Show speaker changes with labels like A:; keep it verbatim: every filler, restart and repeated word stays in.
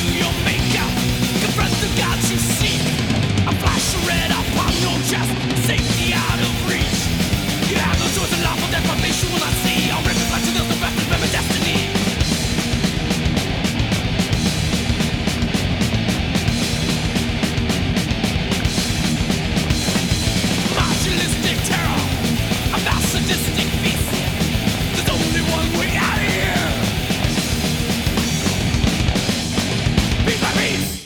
A: your makeup. Confront the gods you seek. A flash of red upon your chest. Safety out of reach. You have no choice in lawful deprivation will not see. I'll rip it back to the best remember destiny. Marginalistic terror. A mass sadistic beast. There's only one way out of here. Piece by piece.